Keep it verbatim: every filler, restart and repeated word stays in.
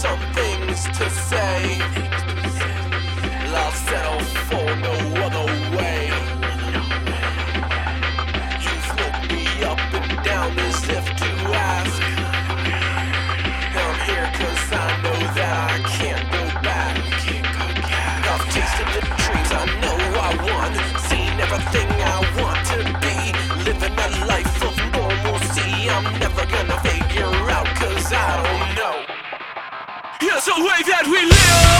some things to say. I'll settle for no other way. You've woke me up and down as if to ask. I'm here cause I know that I can't go back. I've tasted the dreams I know I want, seen everything I want to be, living a life of normalcy. I'm never gonna figure out cause I don't know. Here's the way that we live.